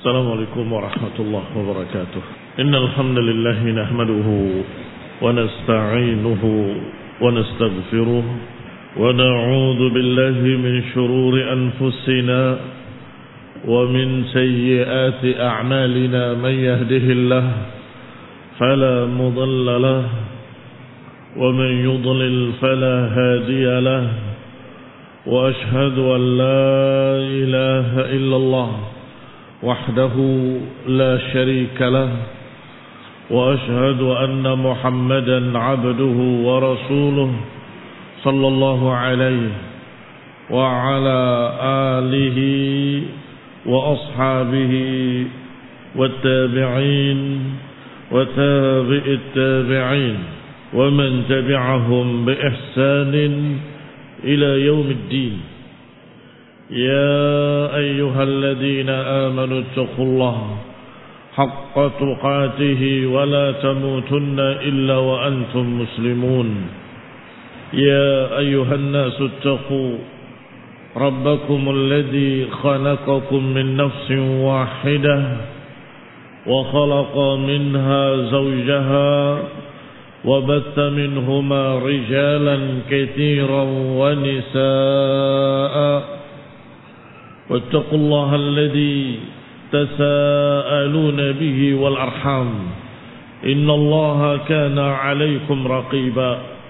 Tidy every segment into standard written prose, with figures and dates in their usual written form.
السلام عليكم ورحمة الله وبركاته. إن الحمد لله نحمده ونستعينه ونستغفره ونعوذ بالله من شرور أنفسنا ومن سيئات أعمالنا. من يهده الله فلا مضل له ومن يضلل فلا هادي له وأشهد أن لا إله إلا الله وحده لا شريك له وأشهد أن محمدا عبده ورسوله صلى الله عليه وعلى آله وأصحابه والتابعين وتابع التابعين ومن تبعهم بإحسان إلى يوم الدين. يا أيها الذين آمنوا اتقوا الله حق تقاته ولا تموتن إلا وأنتم مسلمون. يا أيها الناس اتقوا ربكم الذي خلقكم من نفس واحدة وخلق منها زوجها وبث منهما رجالا كثيرا ونساء واتقوا الله الذي تساءلون به والأرحام إن الله كان عليكم رقيبا.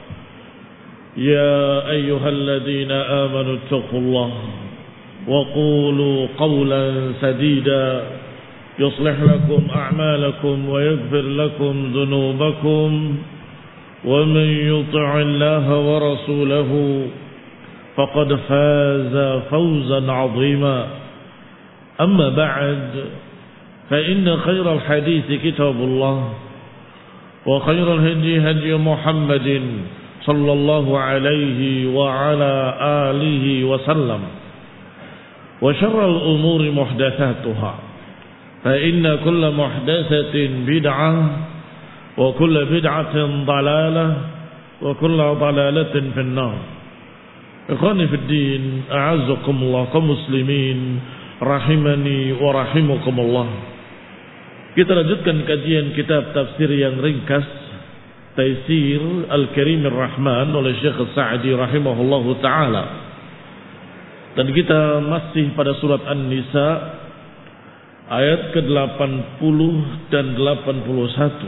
يا أيها الذين آمنوا اتقوا الله وقولوا قولا سديدا يصلح لكم أعمالكم ويغفر لكم ذنوبكم ومن يطع الله ورسوله فقد فاز فوزا عظيما. أما بعد فإن خير الحديث كتاب الله وخير الهدي هدي محمد صلى الله عليه وعلى آله وسلم وشر الأمور محدثاتها فإن كل محدثة بدعة وكل بدعة ضلالة وكل ضلالة في النار. Ikhwani fi din, a'azzakumullah kaum muslimin rahimani wa rahimakumullah. Kita lanjutkan kajian kitab tafsir yang ringkas Taisir Al-Karimir Rahman oleh Syekh Sa'di rahimahullahu taala. Dan kita masih pada surat An-Nisa ayat ke-80 dan 81.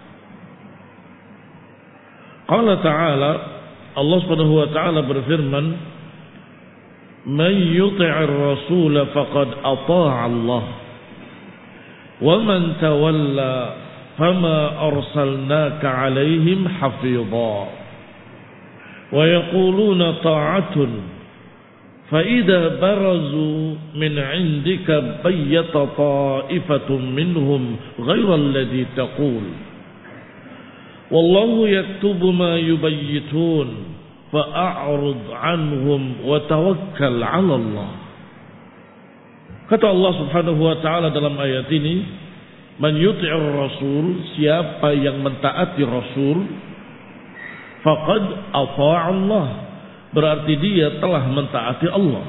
Qala ta'ala, Allah Subhanahu wa taala berfirman, "Man yuti'ir rasul faqad ata'a Allah, wa man tawalla fama arsalnaka 'alaihim hafidha, wa yaquluna ta'atun fa idza barazu min 'indika bayyata ta'ifatun minhum ghayra alladhi taqul wallahu yaktubu ma yubayyitun fa'a'rid 'anhum wa tawakkal 'ala Allah." Kata Allah Subhanahu wa taala dalam ayat ini, man yuti'ir rasul, siapa yang mentaati rasul, faqad ata'a Allah, berarti dia telah mentaati Allah.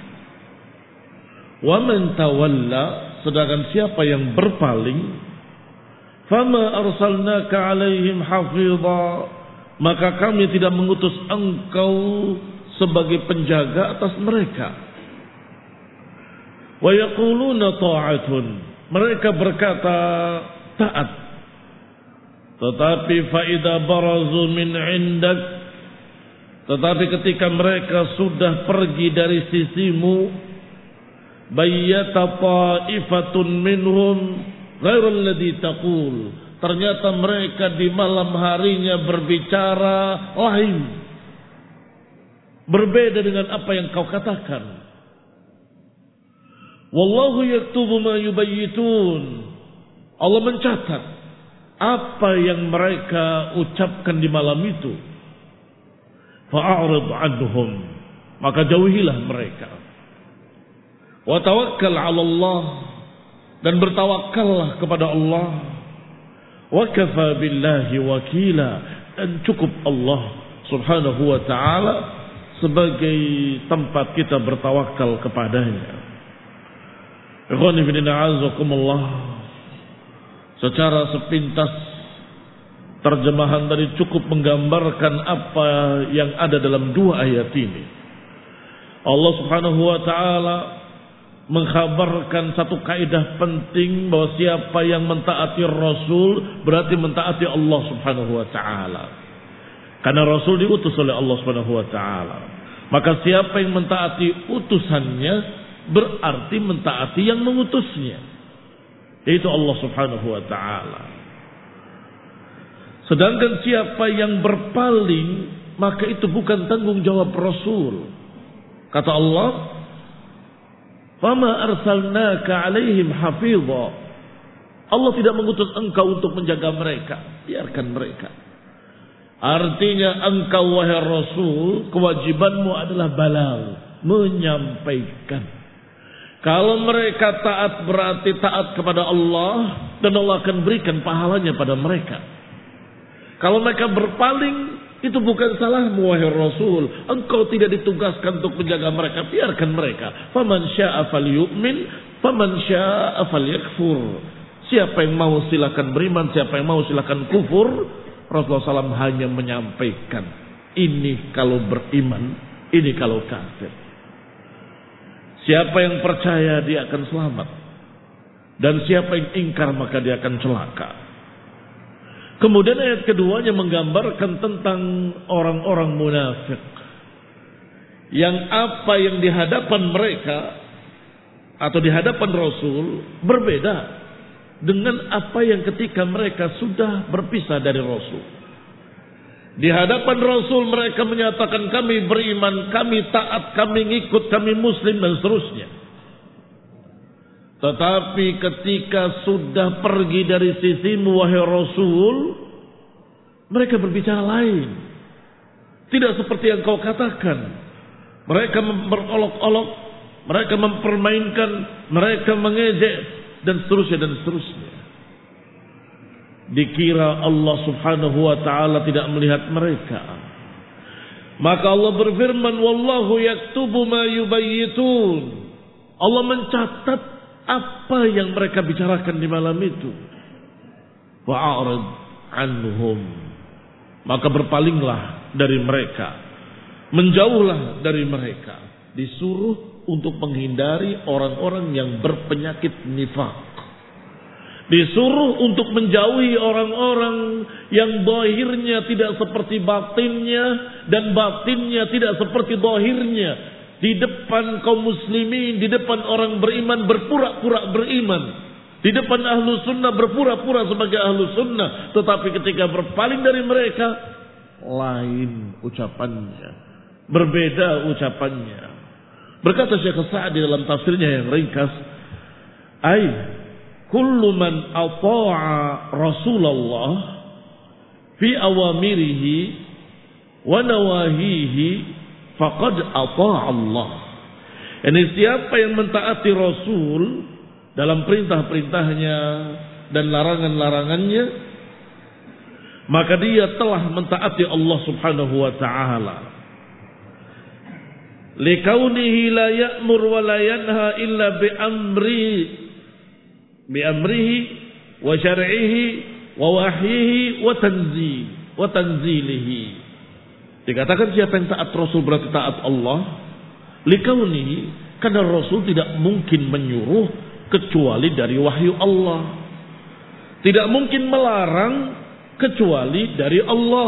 Wa man tawalla, sedangkan siapa yang berpaling, fama arsalnaka 'alaihim hafidha, maka kami tidak mengutus engkau sebagai penjaga atas mereka. Wa yaquluna ta'atun, mereka berkata taat, tetapi fa idza barazu min 'indak, tetapi ketika mereka sudah pergi dari sisimu, bayyata ta'ifatun minhum ghairu alladhi taqul, ternyata mereka di malam harinya berbicara lain, berbeda dengan apa yang kau katakan. Wallahu yaktubu ma yubayyitun, Allah mencatat apa yang mereka ucapkan di malam itu. Fa'arid anhum, maka jauhilah mereka. Wa tawakkal 'ala Allah, dan bertawakallah kepada Allah. Wa kafa billahi wakila, dan cukup Allah Subhanahu wa taala sebagai tempat kita bertawakal kepadanya. Ikhwan fillah a'azakumullah. Secara sepintas terjemahan tadi cukup menggambarkan apa yang ada dalam dua ayat ini. Allah Subhanahu wa taala mengkhabarkan satu kaidah penting bahwa siapa yang mentaati Rasul berarti mentaati Allah Subhanahu wa taala. Karena Rasul diutus oleh Allah Subhanahu wa taala. Maka siapa yang mentaati utusannya berarti mentaati yang mengutusnya, yaitu Allah Subhanahu wa taala. Sedangkan siapa yang berpaling, maka itu bukan tanggung jawab Rasul. Kata Allah, "Fama arsalnaka 'alaihim hafidha." Allah tidak mengutus engkau untuk menjaga mereka, biarkan mereka. Artinya engkau wahai Rasul, kewajibanmu adalah balagh, menyampaikan. Kalau mereka taat berarti taat kepada Allah dan Allah akan berikan pahalanya pada mereka. Kalau mereka berpaling, itu bukan salahmu wahai Rasul. Engkau tidak ditugaskan untuk menjaga mereka, biarkan mereka. Faman syaa'a falyu'min, faman syaa'a falyakfur. Siapa yang mau silakan beriman, siapa yang mau silakan kufur. Rasulullah SAW hanya menyampaikan, ini kalau beriman, ini kalau kafir. Siapa yang percaya dia akan selamat, dan siapa yang ingkar maka dia akan celaka. Kemudian ayat keduanya menggambarkan tentang orang-orang munafik yang apa yang di hadapan mereka atau di hadapan Rasul berbeda dengan apa yang ketika mereka sudah berpisah dari Rasul. Di hadapan Rasul mereka menyatakan kami beriman, kami taat, kami ngikut, kami muslim dan seterusnya. Tetapi ketika sudah pergi dari sisimu wahai Rasul, mereka berbicara lain. Tidak seperti yang kau katakan. Mereka berolok-olok, mereka mempermainkan, mereka mengejek dan seterusnya dan seterusnya. Dikira Allah Subhanahu wa taala tidak melihat mereka. Maka Allah berfirman, wallahu yaktubu ma yubayyitun. Allah mencatat apa yang mereka bicarakan di malam itu. Wa'arid anhum. Maka berpalinglah dari mereka, menjauhlah dari mereka. Disuruh untuk menghindari orang-orang yang berpenyakit nifaq. Disuruh untuk menjauhi orang-orang yang zahirnya tidak seperti batinnya dan batinnya tidak seperti zahirnya. Di depan kaum muslimin, di depan orang beriman berpura-pura beriman. Di depan ahlu sunnah berpura-pura sebagai ahlu sunnah. Tetapi ketika berpaling dari mereka, lain ucapannya. Berbeda ucapannya. Berkata Syekh Sa'di dalam tafsirnya yang ringkas, kullu man ata'a Rasulullah fi awamirihi wa nawahihi faqad ata'a Allah. Ini siapa yang mentaati Rasul dalam perintah-perintahnya dan larangan-larangannya, maka dia telah mentaati Allah Subhanahu wa taala. Likaunihi la ya'mur wa la yanha illa bi amrihi wa syar'ihi wa wahyihi wa tanzilihi. Dikatakan siapa yang taat Rasul berarti taat Allah. Likaunihi, karena Rasul tidak mungkin menyuruh kecuali dari wahyu Allah. Tidak mungkin melarang kecuali dari Allah.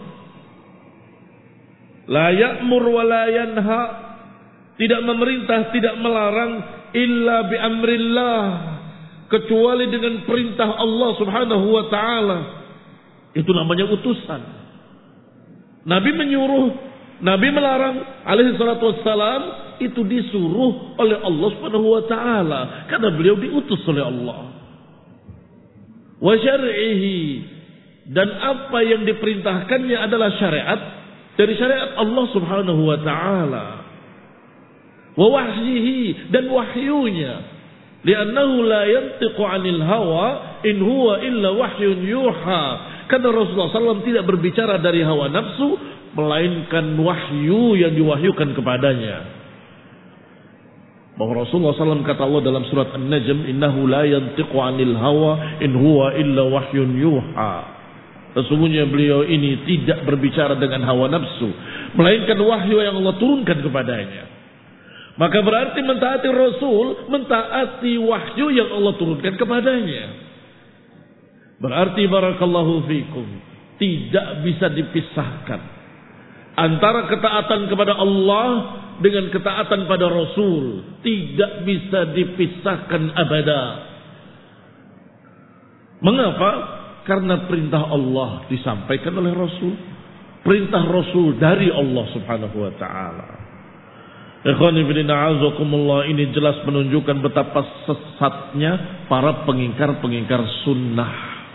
La ya'mur wa la yanha, tidak memerintah, tidak melarang illa bi amrillah, kecuali dengan perintah Allah Subhanahu wa taala. Itu namanya utusan. Nabi menyuruh, Nabi melarang alaihi salatu wassalam, itu disuruh oleh Allah Subhanahu wa taala karena beliau diutus oleh Allah. Wa syar'ihi, dan apa yang diperintahkannya adalah syariat dari syariat Allah Subhanahu wa taala. Wa wahyihi, dan wahyunya. Li'annahu la yantiqu 'anil hawa in huwa illa wahyun yuha. Karena Rasulullah SAW tidak berbicara dari hawa nafsu, melainkan wahyu yang diwahyukan kepadanya. Bahwa Rasulullah SAW kata Allah dalam surat An-Najm, innahu la yantiqu 'anil hawa in huwa illa wahyun yuha. Sesungguhnya beliau ini tidak berbicara dengan hawa nafsu, melainkan wahyu yang Allah turunkan kepadanya. Maka berarti mentaati Rasul, mentaati wahyu yang Allah turunkan kepadanya. Berarti barakallahu fikum, tidak bisa dipisahkan antara ketaatan kepada Allah dengan ketaatan pada Rasul. Tidak bisa dipisahkan abada. Mengapa? Karena perintah Allah disampaikan oleh Rasul, perintah Rasul dari Allah Subhanahu wa taala. Ikhwani fillah a'azakumullah, ini jelas menunjukkan betapa sesatnya para pengingkar-pengingkar sunnah.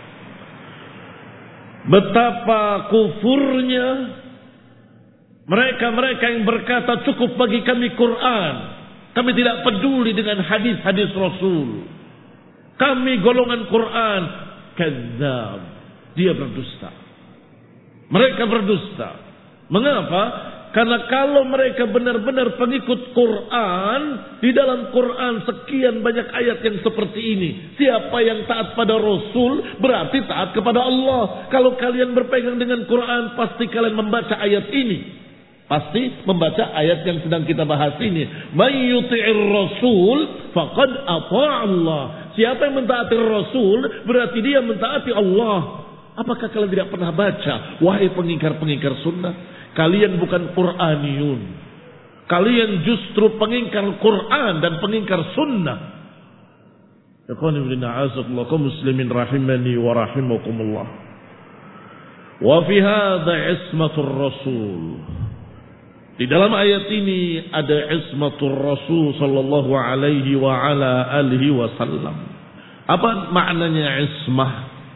Betapa kufurnya mereka-mereka yang berkata cukup bagi kami Quran, kami tidak peduli dengan hadis-hadis Rasul, kami golongan Quran. Kadzab, dia berdusta. Mereka berdusta. Mengapa? Karena kalau mereka benar-benar pengikut Quran, di dalam Quran sekian banyak ayat yang seperti ini. Siapa yang taat pada Rasul berarti taat kepada Allah. Kalau kalian berpegang dengan Quran, pasti kalian membaca ayat ini. Pasti membaca ayat yang sedang kita bahas ini. May yuti'ir Rasul faqad ata'a Allah. Siapa yang mentaati Rasul berarti dia mentaati Allah. Apakah kalian tidak pernah baca, wahai pengingkar-pengingkar sunnah, kalian bukan Qur'aniyun, kalian justru pengingkar Quran dan pengingkar sunnah. Ikhwani fillah a'azakumullah kaum muslimin rahimani wa rahimakumullah. Wa fi hadza ismatur rasul. Di dalam ayat ini ada ismatur Rasul sallallahu alaihi wa ala alihi wasallam. Apa maknanya ismah?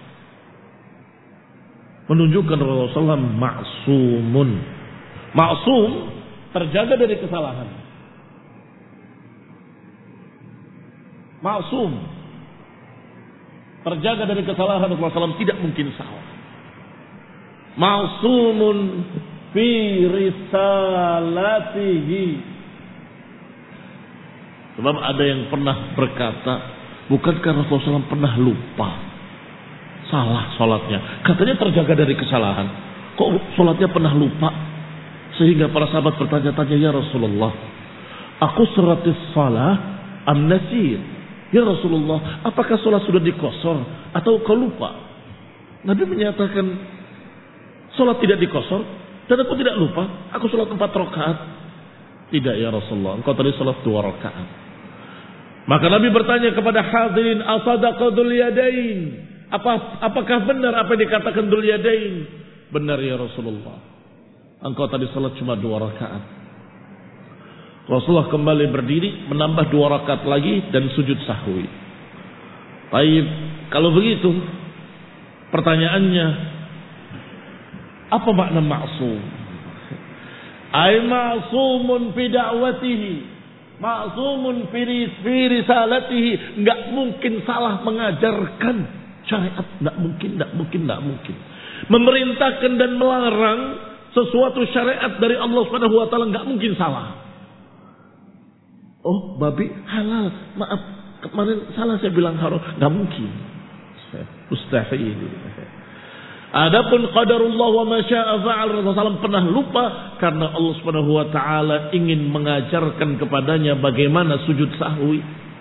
Menunjukkan Rasulullah ma'sumun. Ma'sum terjaga dari kesalahan. Ma'sum terjaga dari kesalahan. Rasulullah SAW tidak mungkin salah. Ma'sumun fi risalatihi. Sebab ada yang pernah berkata, bukankah Rasulullah SAW pernah lupa salah sholatnya? Katanya terjaga dari kesalahan. Kok sholatnya pernah lupa? Sehingga para sahabat bertanya-tanya, ya Rasulullah, aku suratis salah am nasir? Ya Rasulullah, apakah sholat sudah dikosor atau kau lupa? Nabi menyatakan, sholat tidak dikosor dan aku tidak lupa, aku sholat 4 rakaat. Tidak ya Rasulullah, engkau tadi sholat 2 rakaat. Maka Nabi bertanya kepada hadirin, asadaqa dzul yadain? Apakah benar apa yang dikatakan dzul yadain? Benar ya Rasulullah, engkau tadi sholat cuma 2 rakaat. Rasulullah kembali berdiri, menambah 2 rakaat lagi dan sujud sahwi. Baik, kalau begitu pertanyaannya, apa makna ma'sum? Ay ma'sumun fi da'watihi, ma'sumun fi risalatihi. Enggak mungkin salah mengajarkan syariat, enggak mungkin. Memerintahkan dan melarang sesuatu syariat dari Allah Subhanahu wa taala enggak mungkin salah. Oh, babi halal. Maaf, kemarin salah saya bilang haram. Enggak mungkin. Mustahil. Adapun qadarullah wa ma syaa fa'al, Rasulullah SAW pernah lupa karena Allah Subhanahu wa taala ingin mengajarkan kepadanya bagaimana sujud sahwi.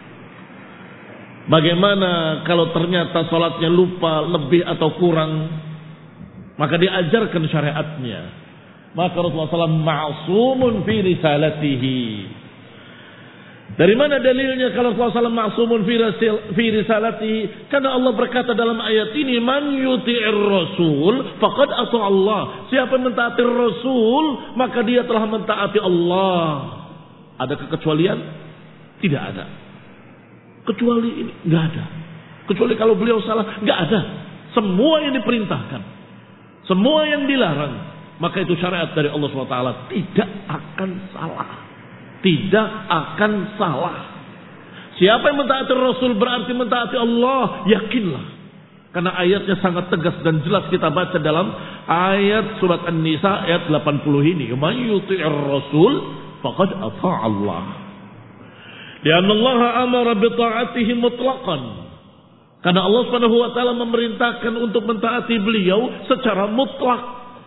Bagaimana kalau ternyata salatnya lupa lebih atau kurang, maka diajarkan syariatnya. Maka Rasulullah SAW ma'sumun fi risalatihi. Dari mana dalilnya kalau Rasulullah SAW ma'sumun fi risalatihi? Karena Allah berkata dalam ayat ini, man yuti'ir rasul faqad ata'a Allah. Siapa yang mentaati Rasul, maka dia telah mentaati Allah. Ada kekecualian? Tidak ada. Kecuali ini enggak ada. Kecuali kalau beliau salah, enggak ada. Semua yang diperintahkan, semua yang dilarang, maka itu syariat dari Allah SWT, tidak akan salah. Tidak akan salah. Siapa yang mentaati Rasul berarti mentaati Allah, yakinlah. Karena ayatnya sangat tegas dan jelas kita baca dalam ayat surat An-Nisa ayat 80 ini. Man yuti'ir Rasul faqad ata'a Allah. Lianna Allah amara bi ta'atihi mutlaqan. Karena Allah Subhanahu wa taala memerintahkan untuk mentaati beliau secara mutlak.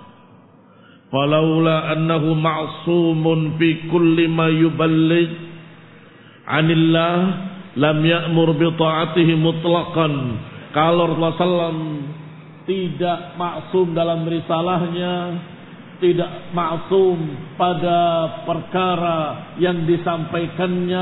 Falaula annahu ma'sumun fi kulli ma yuballigh 'anillah lam ya'mur bi ta'atihi mutlaqan. Kalau Rasulullah SAW tidak maksum dalam risalahnya, tidak maksum pada perkara yang disampaikannya.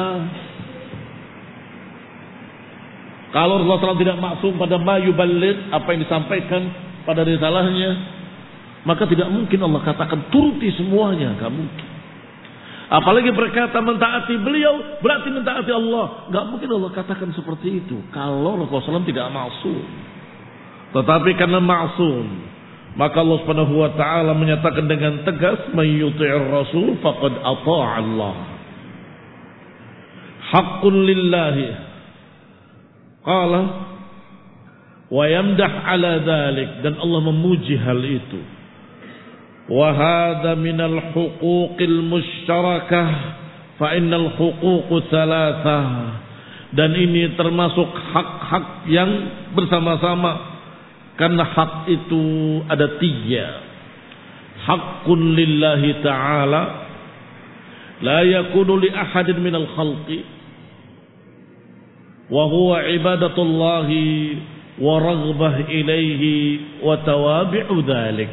Kalau Rasulullah SAW tidak maksum pada ma yuballigh, apa yang disampaikan pada risalahnya, maka tidak mungkin Allah katakan turuti semuanya, enggak mungkin. Apalagi berkata mentaati beliau berarti mentaati Allah. Enggak mungkin Allah katakan seperti itu kalau Rasulullah SAW tidak maksum. Tetapi karena maksum, maka Allah Subhanahu wa taala menyatakan dengan tegas, "May yuti'ir rasul faqad ata'a Allah." Haqqun lillahi. Qala wa yamdah ala dzalik, dan Allah memuji hal itu. Wa hadza minal huquqil musytarakah fa innal huquq tsalatsah, dan ini termasuk hak-hak yang bersama-sama. Karena hak itu ada 3. Haqqun lillahi ta'ala la yakunu li ahadin minal khalqi wa huwa ibadatullahi wa raghbah ilaihi wa tawabi'u dhalik.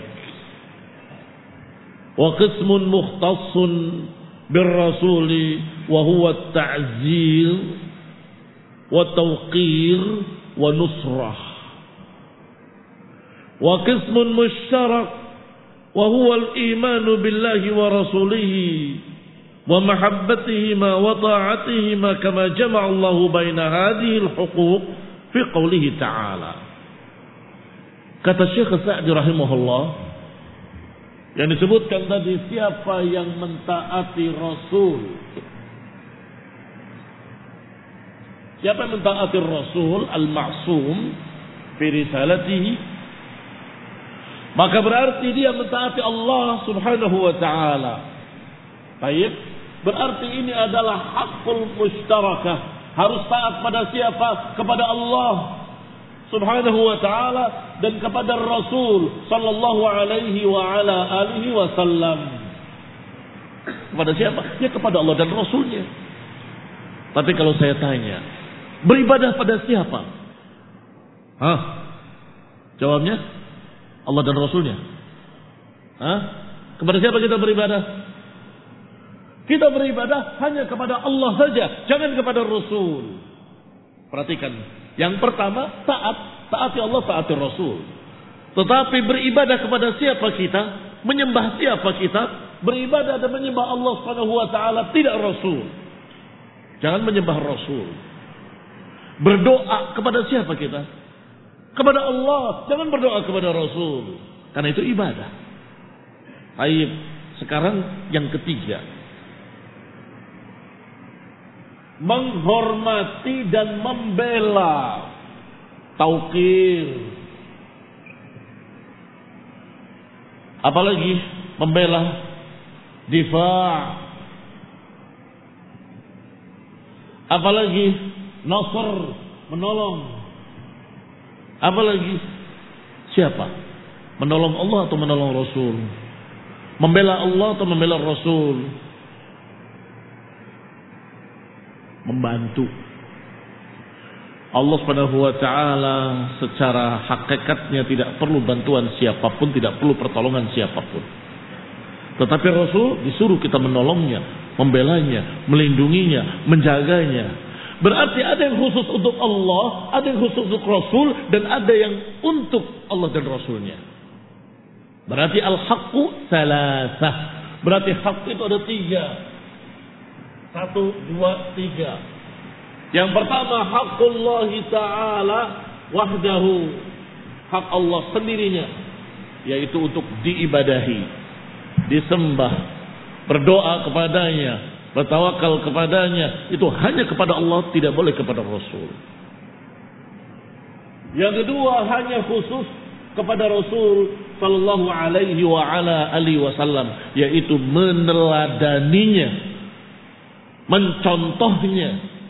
Wa qismun mukhtassun birrasuli wa huwa at-ta'zir wa tawqir wa nusrah. Wa qismun musytarak wa huwa al-iman billahi wa rasulihi wa mahabbatihima wa ta'atihima kama jama'a Allah baina hadhihi al-huquq fi qawlihi ta'ala. Kata Syekh Sa'di rahimahullah, yang disebutkan tadi, siapa yang mentaati Rasul, siapa yang mentaati Rasul al-ma'sum fi risalatihi, maka berarti dia mentaati Allah Subhanahu wa taala. Baik, berarti ini adalah hakul musytarakah. Harus taat pada siapa? Kepada Allah Subhanahu wa taala dan kepada Rasul sallallahu alaihi wa ala alihi wasallam. Kepada siapa? Ya kepada Allah dan Rasulnya. Tapi kalau saya tanya, beribadah pada siapa? Jawabnya Allah dan Rasulnya. Kepada siapa kita beribadah? Kita beribadah hanya kepada Allah saja, jangan kepada Rasul. Perhatikan, yang pertama taati Allah, taati Rasul. Tetapi beribadah kepada siapa kita? Menyembah siapa kita? Beribadah dan menyembah Allah Subhanahu wa taala, tidak Rasul. Jangan menyembah Rasul. Berdoa kepada siapa kita? Kepada Allah, jangan berdoa kepada Rasul. Karena itu ibadah. Baik, sekarang yang ketiga. Menghormati dan membela. Tauqir. Apalagi membela, difa'. Apalagi nasr, menolong. Apalagi siapa? Menolong Allah atau menolong Rasul? Membela Allah atau membela Rasul? Membantu. Allah Subhanahu wa taala secara hakikatnya tidak perlu bantuan siapapun, tidak perlu pertolongan siapapun. Tetapi Rasul disuruh kita menolongnya, membelanya, melindunginya, menjaganya. Berarti ada yang khusus untuk Allah, ada yang khusus untuk Rasul, dan ada yang untuk Allah dan Rasulnya. Berarti al-haqqu salasah. Berarti hak itu ada 3. 1, 2, 3. Yang pertama, haqqullahi ta'ala wahdahu. Hak Allah sendirinya, yaitu untuk diibadahi, disembah, berdoa kepadanya, bertawakal kepadanya. Itu hanya kepada Allah, tidak boleh kepada Rasul. Yang kedua, hanya khusus kepada Rasul sallallahu alaihi wa ala alihi wasallam, yaitu meneladaninya, mencontohnya,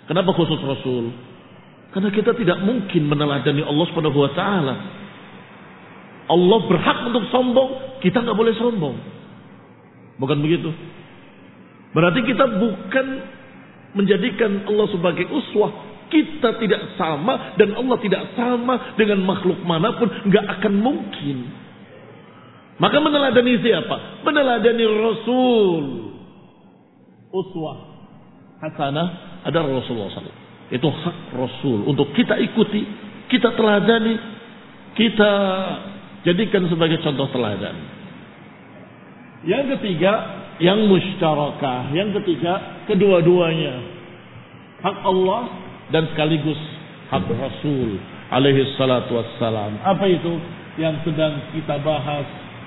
Kenapa khusus Rasul? Karena kita tidak mungkin meneladani Allah Subhanahu wa taala. Allah berhak untuk sombong, kita nggak boleh sombong. Bukan begitu? Berarti kita bukan menjadikan Allah sebagai uswah. Kita tidak sama dan Allah tidak sama dengan makhluk manapun, nggak akan mungkin. Maka meneladani siapa? Meneladani Rasul. Uswah hasanah adalah Rasulullah SAW. Itu hak Rasul untuk kita ikuti, kita teladani, kita jadikan sebagai contoh teladan. Yang ketiga, yang musyarakah. Yang ketiga, kedua-duanya hak Allah dan sekaligus hak Rasul alaihi salatu wassalam. Apa itu yang sedang kita bahas?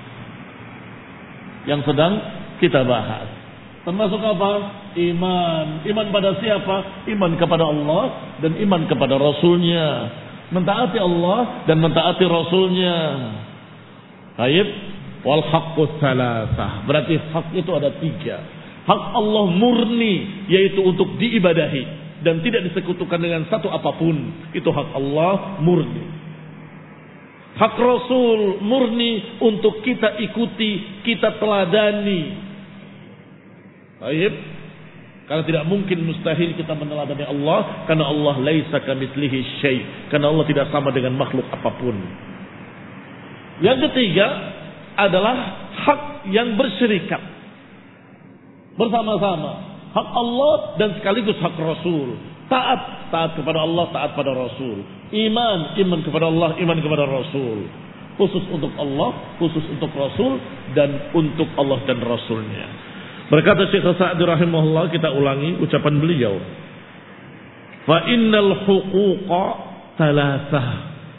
Yang sedang kita bahas termasuk apa? Iman. Iman pada siapa? Iman kepada Allah dan iman kepada Rasulnya. Mentaati Allah dan mentaati Rasulnya. Baik. Wal haqqus salasah. Berarti hak itu ada 3. Hak Allah murni, yaitu untuk diibadahi dan tidak disekutukan dengan satu apapun. Itu hak Allah murni. Hak Rasul murni untuk kita ikuti, kita teladani. Baik. Karena tidak mungkin, mustahil kita meneladani Allah, karena Allah laisa kamitslihi syai', karena Allah tidak sama dengan makhluk apapun. Yang ketiga adalah hak yang berserikat bersama-sama. Hak Allah dan sekaligus hak Rasul. Taat kepada Allah, taat pada Rasul. Iman kepada Allah, iman kepada Rasul. Khusus untuk Allah, khusus untuk Rasul, dan untuk Allah dan Rasulnya. Berkata Syekh Sa'di rahimahullah, kita ulangi ucapan beliau. Fa innal huquqa thalathah.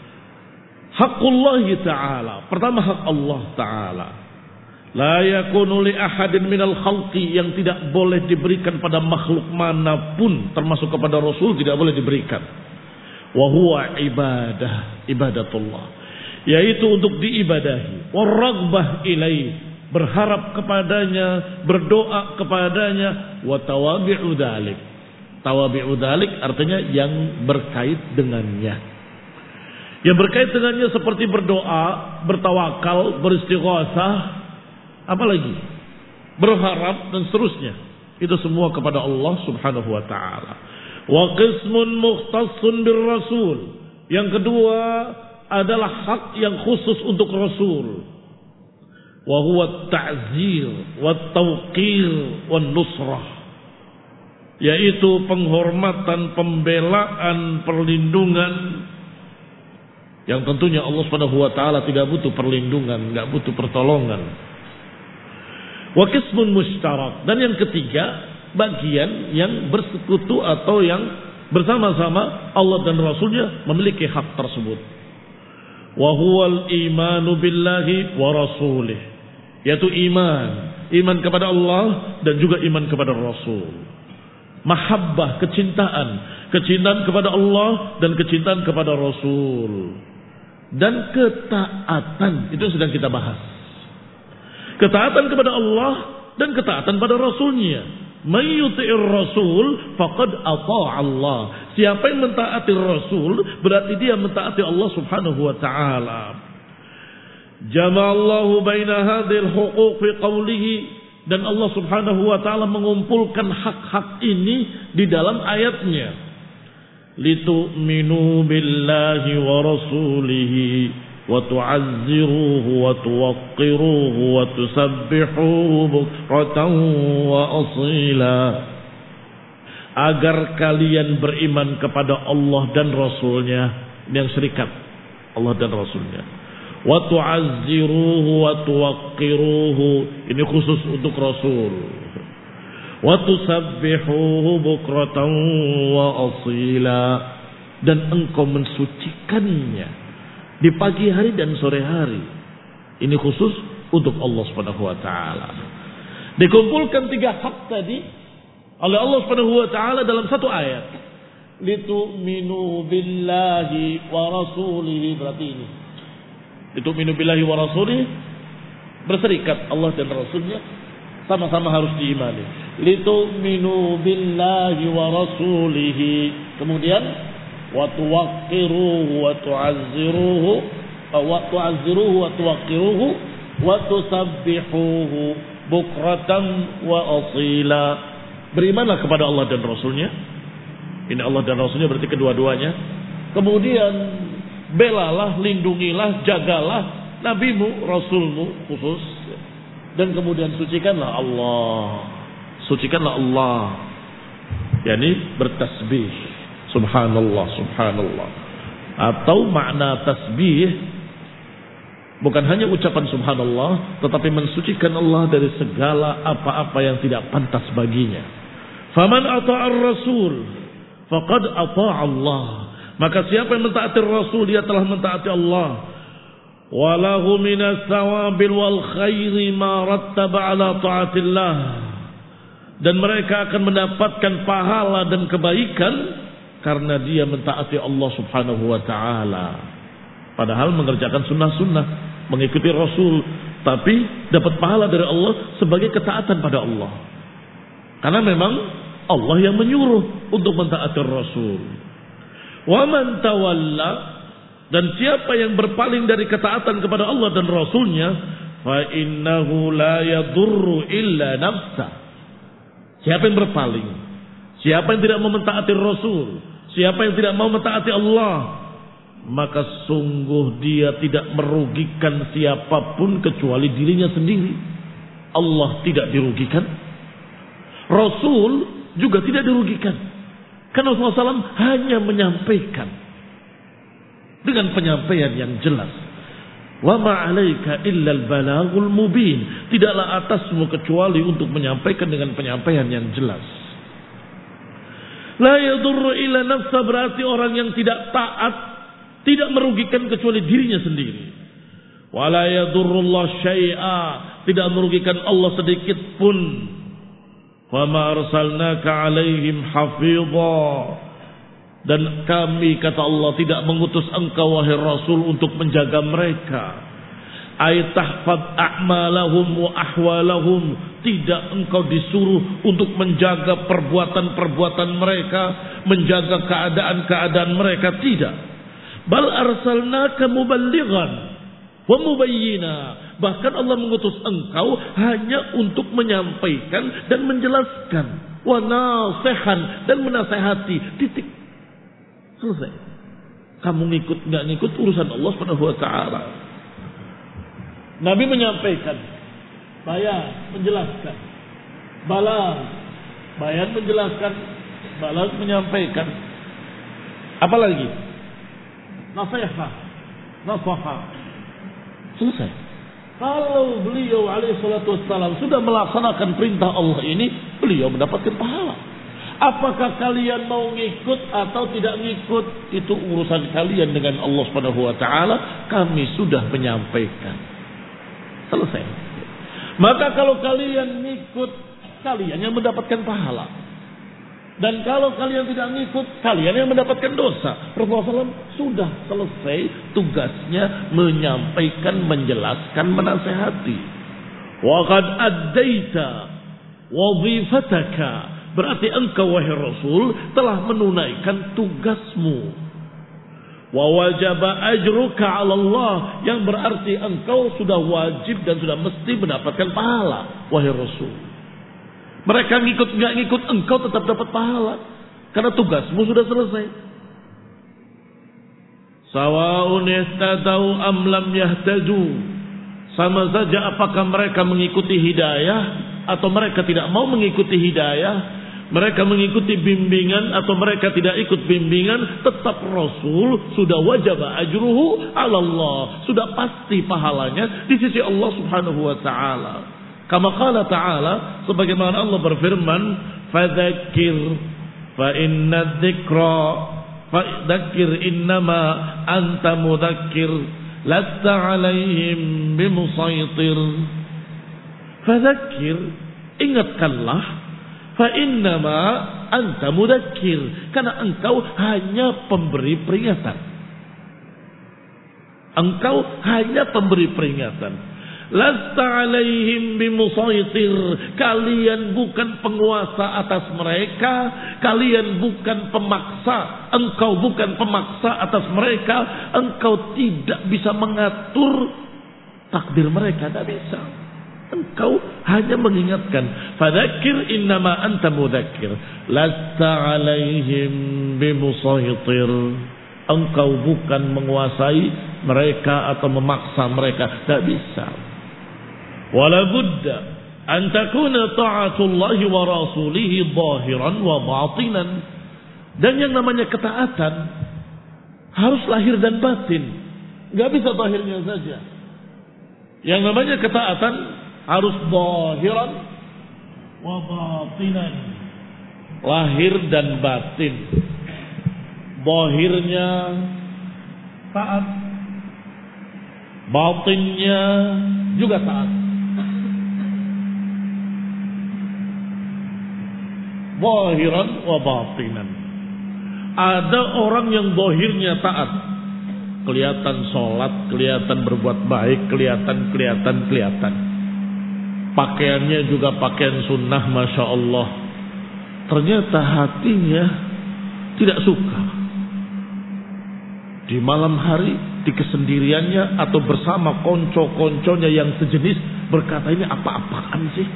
Haqqullah ta'ala. Pertama hak Allah ta'ala. La yakunu li ahadin minal khalqi, yang tidak boleh diberikan pada makhluk manapun, termasuk kepada Rasul tidak boleh diberikan. Wa huwa ibadatullah, yaitu untuk diibadahi. Waraghbah ilaih, berharap kepadanya, berdoa kepadanya. Wa tawabi'u dzalik. Tawabi'u dzalik artinya yang berkait dengannya. Yang berkait dengannya seperti berdoa, bertawakal, beristighosah, apalagi berharap dan seterusnya. Itu semua kepada Allah Subhanahu wa taala. Wa qismun mukhtassun bir rasul. Yang kedua adalah hak yang khusus untuk Rasul. Wa huwa at-ta'zir wa at-tawqir wa an-nusrah. Yaitu penghormatan, pembelaan, perlindungan. Yang tentunya Allah Subhanahu wa taala tidak butuh perlindungan, enggak butuh pertolongan. Wa qismun mushtarak. Dan yang ketiga, bagian yang bersekutu atau yang bersama-sama Allah dan Rasulnya memiliki hak tersebut. Wa huwal imanu billahi wa rasulih. Yaitu iman kepada Allah dan juga iman kepada Rasul. Mahabbah, kecintaan kepada Allah dan kecintaan kepada Rasul. Dan ketaatan, itu yang sedang kita bahas. Ketaatan kepada Allah dan ketaatan pada Rasulnya. May yuti'ir Rasul faqad ata'a Allah. Siapa yang mentaati Rasul berarti dia mentaati Allah Subhanahu wa taala. Jama'allahu baina hadhil huquq fi qawlihi, dan Allah Subhanahu wa taala mengumpulkan hak-hak ini di dalam ayatnya. Litu'minu billahi wa rasulihi wa tu'azziruhu wa tuwaqqiruhu wa tusabbihuhu bukratan wa asila. Agar kalian beriman kepada Allah dan Rasulnya. Ini yang syarikat, Allah dan Rasulnya. Wa tu'azziruhu wa tuwaqqiruhu, ini khusus untuk Rasul. Wa tusabbihuhu bukratan wa asila, dan engkau mensucikannya di pagi hari dan sore hari. Ini khusus untuk Allah Subhanahu wa taala. Dikumpulkan 3 hak tadi oleh Allah Subhanahu wa taala dalam satu ayat. Litu'minu billahi wa rasulihi, berarti ini. Litu'minu billahi wa rasulihi, berserikat Allah dan Rasulnya. Sama-sama harus diimani. Litu'minu billahi wa rasulihi. Kemudian wa tuwaqqiruhu wa tu'azziruhu wa tu'azziruhu wa tuwaqqiruhu wa tusabbihuhu bukratan wa asila. Berimanlah kepada Allah dan Rasulnya. Ini Allah dan Rasulnya berarti kedua-duanya. Kemudian belalah, lindungilah, jagalah nabimu, rasulmu khusus. Dan kemudian sucikanlah Allah. Sucikanlah Allah. Yani bertasbih. Subhanallah, subhanallah. Atau makna tasbih bukan hanya ucapan subhanallah, tetapi mensucikan Allah dari segala apa-apa yang tidak pantas baginya. Faman ata'ar rasul faqad ata'a Allah. Maka siapa yang mentaati Rasul, dia telah mentaati Allah. Walahu minas sawabil wal khairi ma rattaba ala ta'atillah. Dan mereka akan mendapatkan pahala dan kebaikan karena dia mentaati Allah Subhanahu wa taala. Padahal mengerjakan sunnah-sunnah, mengikuti Rasul, tapi dapat pahala dari Allah sebagai ketaatan pada Allah. Karena memang Allah yang menyuruh untuk mentaati Rasul. Wa man tawalla, dan siapa yang berpaling dari ketaatan kepada Allah dan Rasulnya, fa innahu la yadurru illa nafsa. Siapa yang berpaling, siapa yang tidak mau mentaati Rasul, siapa yang tidak mau mentaati Allah, maka sungguh dia tidak merugikan siapapun kecuali dirinya sendiri. Allah tidak dirugikan, Rasul juga tidak dirugikan. Karena Rasulullah SAW hanya menyampaikan dengan penyampaian yang jelas. Wa ma'alaika illal balagul mubin. Tidaklah atasmu kecuali untuk menyampaikan dengan penyampaian yang jelas. La yadurru illa nafsa, berarti orang yang tidak taat tidak merugikan kecuali dirinya sendiri. Wa la yadurrullah syai'a, tidak merugikan Allah sedikit pun. Wa ma arsalnaka alaihim hafidha, dan kami, kata Allah, tidak mengutus engkau wahai Rasul untuk menjaga mereka. Ay tahfad a'malahum wa ahwalahum, tidak engkau disuruh untuk menjaga perbuatan-perbuatan mereka, menjaga keadaan-keadaan mereka, tidak. Bal arsalnaka muballighan wa mubayyina, bahkan Allah mengutus engkau hanya untuk menyampaikan dan menjelaskan, wa nasihan, dan menasehati, titik, selesai. Kamu ngikut nggak ngikut urusan Allah Subhanahu wa taala. Nabi menyampaikan, bayan menjelaskan, bayan menjelaskan, balas menyampaikan. Apalagi nasihat, selesai. Kalau beliau alaihi salatu wassalam sudah melaksanakan perintah Allah ini, beliau mendapatkan pahala. Apakah kalian mau ngikut atau tidak ngikut, itu urusan kalian dengan Allah Subhanahu wa taala. Kami sudah menyampaikan. Selesai. Maka kalau kalian ngikut, kalian yang mendapatkan pahala. Dan kalau kalian tidak ngikut, kalian yang mendapatkan dosa. Rasulullah SAW sudah selesai tugasnya menyampaikan, menjelaskan, menasehati. Wa qad addaita wazifataka, berarti engkau wahai Rasul telah menunaikan tugasmu. Wa wajaba ajruka 'ala Allah, yang berarti engkau sudah wajib dan sudah mesti mendapatkan pahala wahai Rasul. Mereka ngikut nggak ngikut, engkau tetap dapat pahala karena tugasmu sudah selesai. Sawa'un yahtadau am lam yahtadu, sama saja apakah mereka mengikuti hidayah atau mereka tidak mau mengikuti hidayah, mereka mengikuti bimbingan atau mereka tidak ikut bimbingan, tetap Rasul sudah wajib ajruhu 'ala Allah, sudah pasti pahalanya di sisi Allah Subhanahu wa taala. Kama qala ta'ala, sebagaimana Allah berfirman, fadzakir fa inna dzikra fadzakir innama anta mudzakir lasta 'alaihim bimusaitir. Fadzakir, ingatkanlah, fa innama anta mudzakir, karena engkau hanya pemberi peringatan. Engkau hanya pemberi peringatan. Lasta alaihim bimusaitir. Kalian bukan penguasa atas mereka. Kalian bukan pemaksa. Engkau bukan pemaksa atas mereka. Engkau tidak bisa mengatur takdir mereka. Tidak bisa. Engkau hanya mengingatkan. Fadzakir innama anta mudzakir. Lasta alaihim bimusaitir. Engkau bukan menguasai mereka atau memaksa mereka. Tidak bisa. Wala budda an takuna ta'atullahi wa rasulihi zahiran wa batinan. Dan yang namanya ketaatan harus lahir dan batin. Enggak bisa zahirnya saja. Yang namanya ketaatan harus zahiran wa batinan. Lahir dan batin. Zahirnya taat, batinnya juga taat. Zahiran wa batinan. Ada orang yang zahirnya taat, kelihatan sholat, kelihatan berbuat baik, kelihatan. Pakaiannya juga pakaian sunnah, masya Allah. Ternyata hatinya tidak suka. Di malam hari, di kesendiriannya atau bersama konco-konconya yang sejenis berkata, ini apa-apaan sih?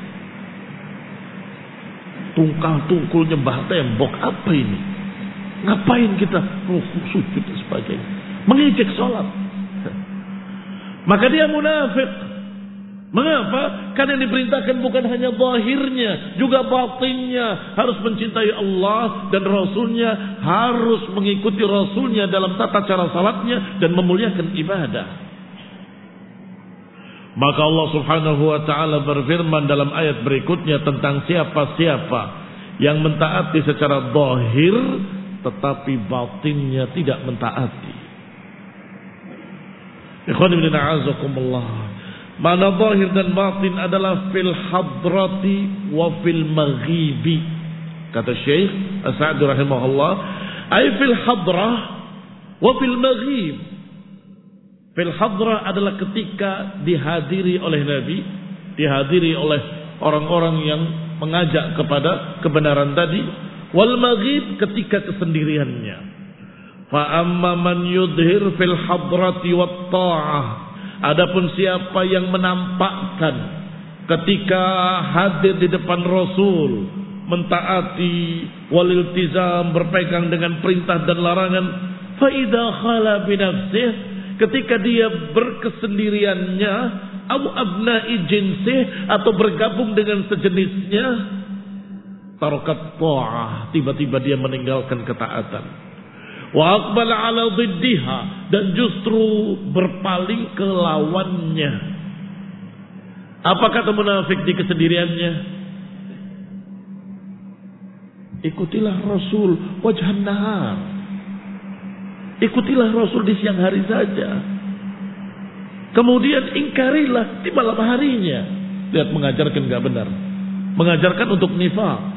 Tungkal-tungkul nyembah tembok, apa ini? Ngapain kita sujud dan sebagainya? Mengejek sholat. Maka dia munafik. Mengapa? Karena yang diperintahkan bukan hanya zahirnya, juga batinnya. Harus mencintai Allah dan Rasulnya, harus mengikuti Rasulnya dalam tata cara salatnya dan memuliakan ibadah. Maka Allah Subhanahu wa ta'ala berfirman dalam ayat berikutnya tentang siapa-siapa yang mentaati secara zahir tetapi batinnya tidak mentaati. Ikhwan ibn a'azakumullah. Mana zahir dan batin adalah fil hadrati wa fil maghibi. Kata Syekh As-Sa'di rahimahullah, ay fil hadrah wa fil maghib. Fil hadrah adalah ketika dihadiri oleh Nabi, dihadiri oleh orang-orang yang mengajak kepada kebenaran tadi. Wal maghib ketika kesendiriannya. Fa amma man yudhir fil hadrati wat ta'ah. Adapun siapa yang menampakkan ketika hadir di depan Rasul, mentaati, waliltizam, berpegang dengan perintah dan larangan, fa idza khala bi nafsihi, ketika dia berkesendiriannya, au abna'i jinsih, atau bergabung dengan sejenisnya, tarakat ta'ah, tiba-tiba dia meninggalkan ketaatan. Wa aqbala ala dhiddiha, dan justru berpaling ke lawannya. Apa kata munafik di kesendiriannya? Ikutilah Rasul wajhan nahar. Ikutilah Rasul di siang hari saja. Kemudian ingkarilah di malam harinya. Lihat, mengajarkan enggak benar. Mengajarkan untuk nifaq.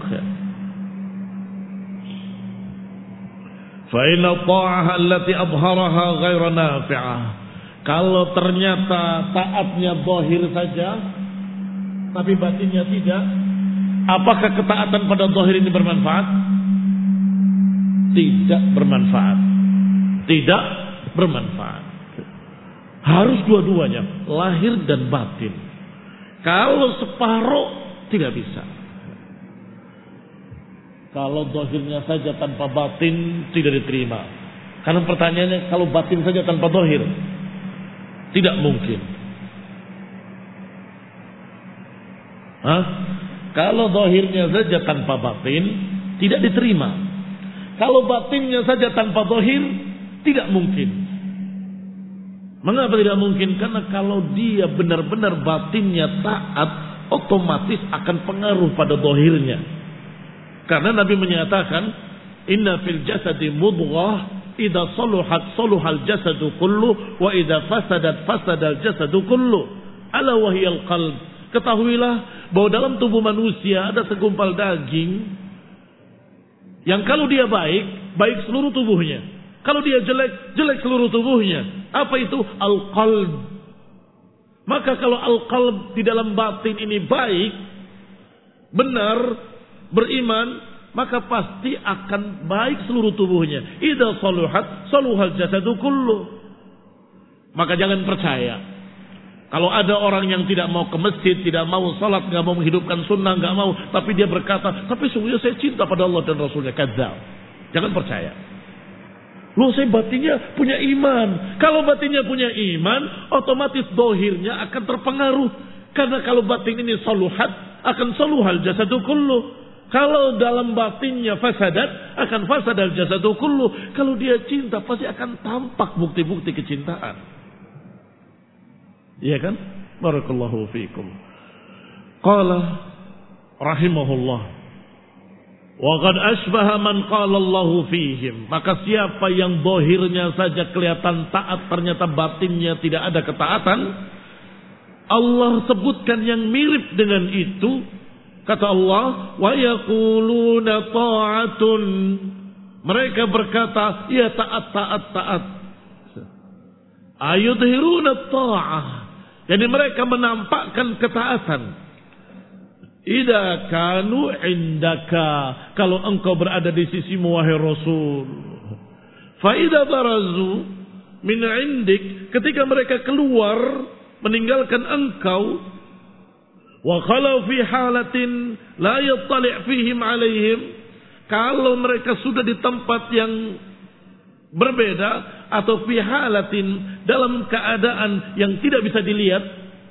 Fa inna ta'ah allati abharaha ghairu nafi'ah. Kalau ternyata taatnya zahir saja tapi batinnya tidak, apakah ketaatan pada zahir ini bermanfaat? Tidak bermanfaat. Tidak bermanfaat. Harus dua-duanya, lahir dan batin. Kalau separuh tidak bisa. Kalau zahirnya saja tanpa batin tidak diterima. Karena pertanyaannya, kalau batin saja tanpa zahir, tidak mungkin. Kalau zahirnya saja tanpa batin tidak diterima. Kalau batinnya saja tanpa zahir tidak mungkin. Mengapa tidak mungkin? Karena kalau dia benar-benar batinnya taat, otomatis akan pengaruh pada zahirnya. Karena Nabi menyatakan, inna fil jasadi mudghah, idza saluhat saluhal jasadu kullu, wa idza fasadat fasadal jasadu kullu, ala wahiyal qalb. Ketahuilah bahwa dalam tubuh manusia ada segumpal daging yang kalau dia baik, baik seluruh tubuhnya. Kalau dia jelek, jelek seluruh tubuhnya. Apa itu? Al-qalb. Maka kalau al-qalb di dalam batin ini baik, benar, beriman, maka pasti akan baik seluruh tubuhnya. Idza saluhat saluhal jasadu kullu. Maka jangan percaya kalau ada orang yang tidak mau ke masjid, tidak mau salat, nggak mau menghidupkan sunnah, nggak mau, tapi dia berkata, tapi sungguhnya saya cinta pada Allah dan Rasulnya. Kadzab. Jangan percaya. Loh, saya batinnya punya iman. Kalau batinnya punya iman, otomatis dohirnya akan terpengaruh. Karena kalau batin ini saluhat, akan saluhal jasadu kullu. Kalau dalam batinnya fasadat, akan fasadal jasadu kullu. Kalau dia cinta, pasti akan tampak bukti-bukti kecintaan. Iya kan? Barakallahu fiikum. Qala rahimahullah. Wa qad asbaha man qala Allahu fihim. Maka siapa yang zahirnya saja kelihatan taat, ternyata batinnya tidak ada ketaatan, Allah sebutkan yang mirip dengan itu. Kata Allah, wa yaquluna ta'atun. Mereka berkata, ya taat. Ayudhiruna ta'ah. Jadi mereka menampakkan ketaatan. Idza kanu indaka, kalau engkau berada di sisimu wahai Rasul. Fa idza barazu min indik, ketika mereka keluar meninggalkan engkau, wa khalau fi halatin la yattali' fihim alaihim, kalau mereka sudah di tempat yang berbeda atau fi halatin, dalam keadaan yang tidak bisa dilihat,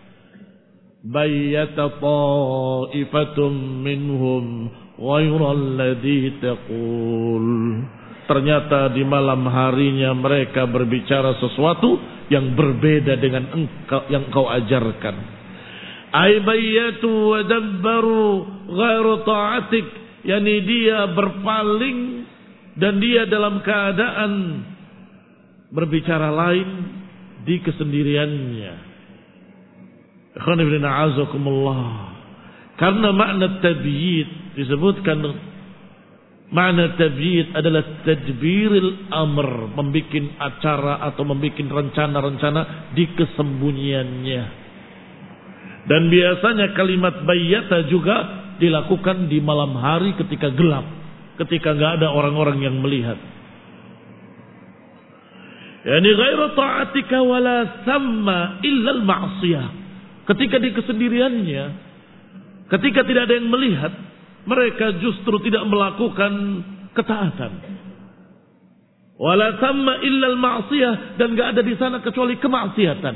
bayyata ta'ifatum minhum ghairal ladzi taqul, ternyata di malam harinya mereka berbicara sesuatu yang berbeda dengan yang engkau ajarkan. Ay bayyatu wa dabbaru ghairu ta'atik, yakni dia berpaling dan dia dalam keadaan berbicara lain di kesendiriannya. Karena makna tabyid disebutkan, makna tabyid adalah tadbiril amr, membikin acara atau membikin rencana-rencana di kesembunyiannya. Dan biasanya kalimat bayyata juga dilakukan di malam hari ketika gelap, ketika enggak ada orang-orang yang melihat. Yani ghairu ta'atika wala samma illa al-ma'siyah. Ketika di kesendiriannya, ketika tidak ada yang melihat, mereka justru tidak melakukan ketaatan. Wala samma illa al-ma'siyah, dan enggak ada di sana kecuali kemaksiatan.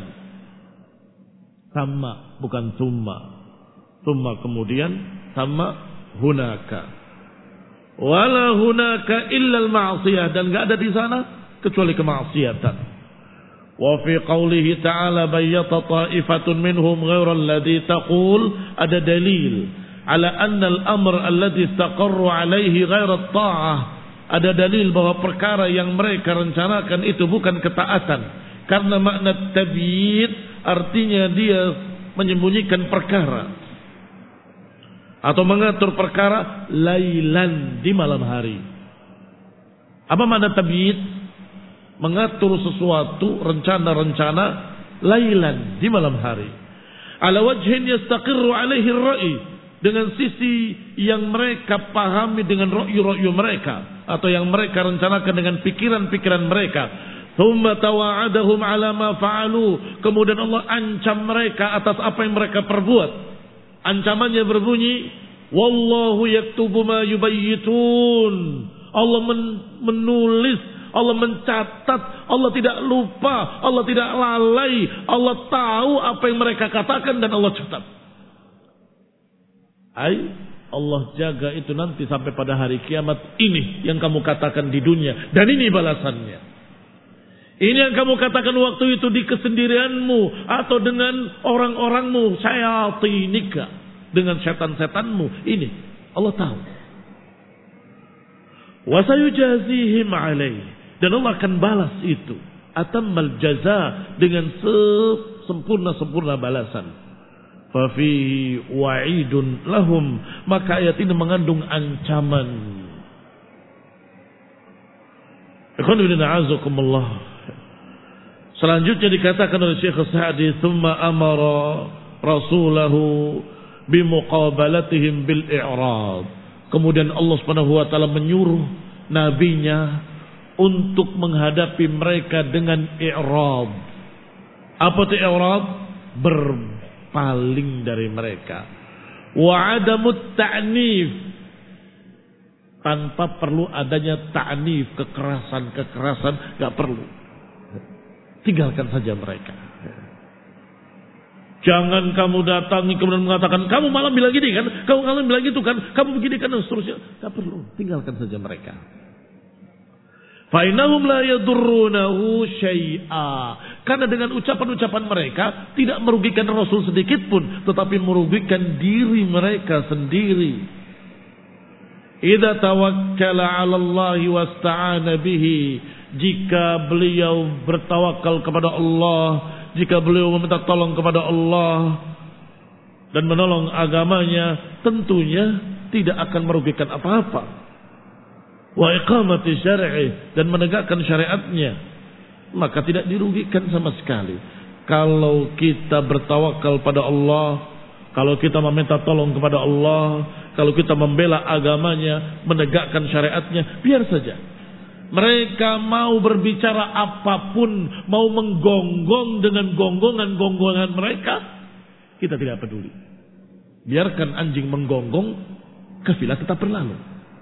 Sama, bukan summa. Summa kemudian, sama hunaka. Wala hunaka illa al-ma'siyah, dan enggak ada di sana kecuali kemaksiatan. Wa fi qawlihi ta'ala bayyata ta'ifatun minhum ghairal ladzi taqul, ada dalil ala anna al-amr alladhi istaqarru alaihi ghairat ta'ah, ada dalil bahwa perkara yang mereka rencanakan itu bukan ketaatan. Karena makna tabyid artinya dia menyembunyikan perkara atau mengatur perkara lailan, di malam hari. Apa makna tabyid? Mengatur sesuatu, rencana-rencana lailan, di malam hari. Ala wajhin yastaqirru alaihi ar-ra'i, dengan sisi yang mereka pahami dengan ra'yu-ra'yu mereka, atau yang mereka rencanakan dengan pikiran-pikiran mereka. Thumma tawa'adahum ala ma fa'alu, kemudian Allah ancam mereka atas apa yang mereka perbuat. Ancamannya berbunyi, wallahu yaktubu ma yubayyitun. Allah menulis, Allah mencatat, Allah tidak lupa, Allah tidak lalai, Allah tahu apa yang mereka katakan dan Allah catat. Allah jaga itu nanti sampai pada hari kiamat. Ini yang kamu katakan di dunia, dan ini balasannya. Ini yang kamu katakan waktu itu di kesendirianmu atau dengan orang-orangmu, syayatinika, dengan setan-setanmu. Ini Allah tahu. Wa sayujazihim alaihi, dan Allah akan balas itu. Atammal jaza, dengan sempurna-sempurna balasan. Fafihi wa'idun lahum, maka ayat ini mengandung ancaman. Selanjutnya dikatakan oleh Syekh Sa'di, "Tsumma amara rasulahu bimuqabalatihim bil i'rad." Kemudian Allah Subhanahu wa taala menyuruh nabinya untuk menghadapi mereka dengan i'rad. Apa itu i'rad? Berpaling dari mereka. Wa adamut ta'nif, tanpa perlu adanya ta'nif, kekerasan, enggak perlu. Tinggalkan saja mereka. Jangan kamu datangi kemudian mengatakan, kamu malam bilang gini kan, kamu malam bilang gitu kan, kamu begini kan, dan seterusnya. Enggak perlu, tinggalkan saja mereka. Fa innahum la yadurrunahu syai'a. Karena dengan ucapan-ucapan mereka tidak merugikan Rasul sedikit pun, tetapi merugikan diri mereka sendiri. Idza tawakkala 'ala Allah wasta'ana bihi, jika beliau bertawakal kepada Allah, jika beliau meminta tolong kepada Allah dan menolong agamanya, tentunya tidak akan merugikan apa-apa. Wa iqamati syar'i, dan menegakkan syariatnya, maka tidak dirugikan sama sekali. Kalau kita bertawakal pada Allah, kalau kita meminta tolong kepada Allah, kalau kita membela agamanya, menegakkan syariatnya, biar saja. Mereka mau berbicara apapun, mau menggonggong dengan gonggongan mereka, kita tidak peduli. Biarkan anjing menggonggong, kafilah tetap berlalu.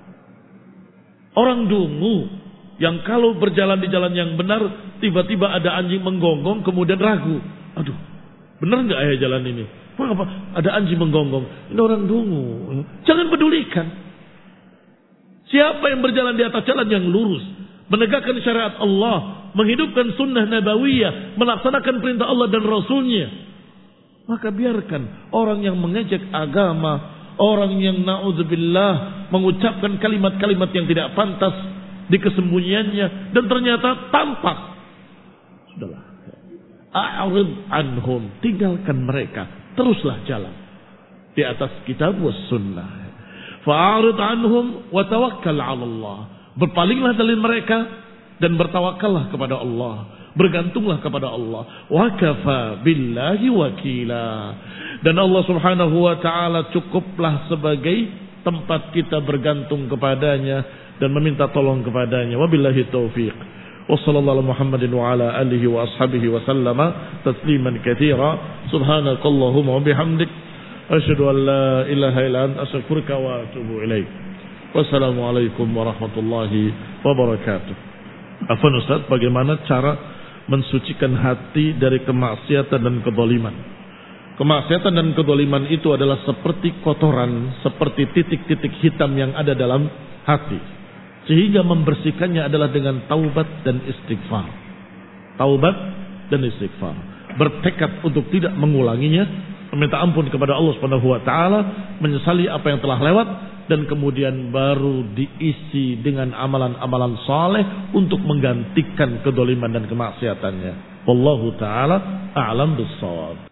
Orang dungu yang kalau berjalan di jalan yang benar, tiba-tiba ada anjing menggonggong, kemudian ragu. Aduh, benar nggak ayah jalan ini? Apa? Ada anjing menggonggong. Ini orang dungu. Jangan pedulikan. Siapa yang berjalan di atas jalan yang lurus, menegakkan syariat Allah, menghidupkan sunnah nabawiyah, melaksanakan perintah Allah dan Rasulnya, maka biarkan orang yang mengejek agama, orang yang na'udzubillah mengucapkan kalimat-kalimat yang tidak pantas di kesembunyiannya dan ternyata tampak. Sudahlah. A'rid anhum, tinggalkan mereka, teruslah jalan di atas kitab was sunnah. Fa'arid anhum wa tawakkal 'ala Allah. Berpalinglah dari mereka dan bertawakallah kepada Allah. Bergantunglah kepada Allah. Wa kafa billahi wakila. Dan Allah Subhanahu wa taala cukuplah sebagai tempat kita bergantung kepadanya dan meminta tolong kepadanya. Wabillahi taufiq. Wa sallallahu Muhammadin wa ala alihi wa ashabihi wa sallama tasliman katsira. Subhanakallahumma wa bihamdik, asyhadu an la ilaha illa anta, astaghfiruka wa atubu ilaik. Wassalamualaikum warahmatullahi wabarakatuh. Afwan Ustaz, bagaimana cara mensucikan hati dari kemaksiatan dan kezaliman? Kemaksiatan dan kezaliman itu adalah seperti kotoran, seperti titik-titik hitam yang ada dalam hati. Sehingga membersihkannya adalah dengan taubat dan istighfar. Taubat dan istighfar. Bertekad untuk tidak mengulanginya, meminta ampun kepada Allah Subhanahu wa taala, menyesali apa yang telah lewat, dan kemudian baru diisi dengan amalan-amalan saleh untuk menggantikan kedzaliman dan kemaksiatannya. Wallahu taala a'lam bissawab.